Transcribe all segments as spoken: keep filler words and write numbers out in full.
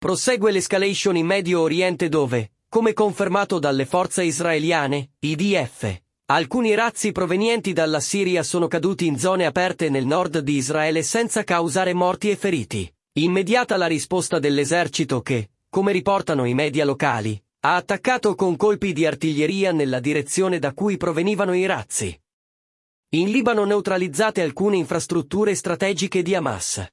Prosegue l'escalation in Medio Oriente dove, come confermato dalle forze israeliane, I D F, alcuni razzi provenienti dalla Siria sono caduti in zone aperte nel nord di Israele senza causare morti e feriti. Immediata la risposta dell'esercito che, come riportano i media locali, ha attaccato con colpi di artiglieria nella direzione da cui provenivano i razzi. In Libano neutralizzate alcune infrastrutture strategiche di Hamas.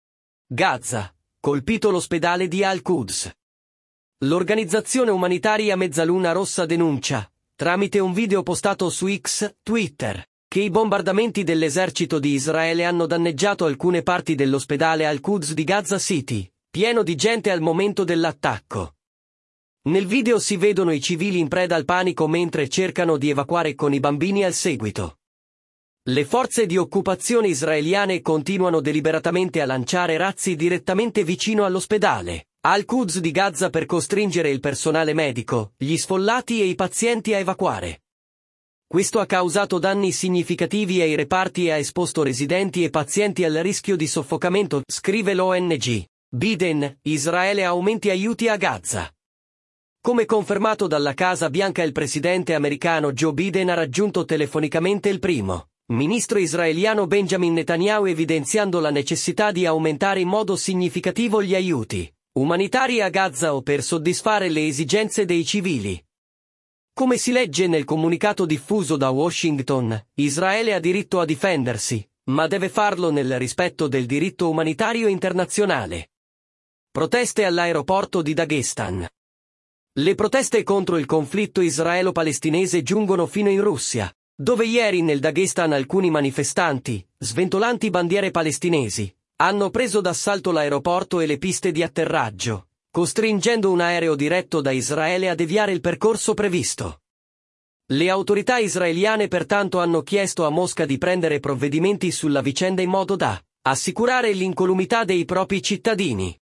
Gaza, colpito l'ospedale di Al-Quds. L'organizzazione umanitaria Mezzaluna Rossa denuncia, tramite un video postato su X, Twitter, che i bombardamenti dell'esercito di Israele hanno danneggiato alcune parti dell'ospedale Al-Quds di Gaza City, pieno di gente al momento dell'attacco. Nel video si vedono i civili in preda al panico mentre cercano di evacuare con i bambini al seguito. Le forze di occupazione israeliane continuano deliberatamente a lanciare razzi direttamente vicino all'ospedale Al-Quds di Gaza per costringere il personale medico, gli sfollati e i pazienti a evacuare. Questo ha causato danni significativi ai reparti e ha esposto residenti e pazienti al rischio di soffocamento, scrive l'O N G. Biden, Israele aumenti aiuti a Gaza. Come confermato dalla Casa Bianca, il presidente americano Joe Biden ha raggiunto telefonicamente il primo ministro israeliano Benjamin Netanyahu, evidenziando la necessità di aumentare in modo significativo gli aiuti umanitari a Gaza o per soddisfare le esigenze dei civili. Come si legge nel comunicato diffuso da Washington, Israele ha diritto a difendersi, ma deve farlo nel rispetto del diritto umanitario internazionale. Proteste all'aeroporto di Dagestan. Le proteste contro il conflitto israelo-palestinese giungono fino in Russia, dove ieri nel Dagestan alcuni manifestanti, sventolanti bandiere palestinesi, hanno preso d'assalto l'aeroporto e le piste di atterraggio, costringendo un aereo diretto da Israele a deviare il percorso previsto. Le autorità israeliane pertanto hanno chiesto a Mosca di prendere provvedimenti sulla vicenda in modo da assicurare l'incolumità dei propri cittadini.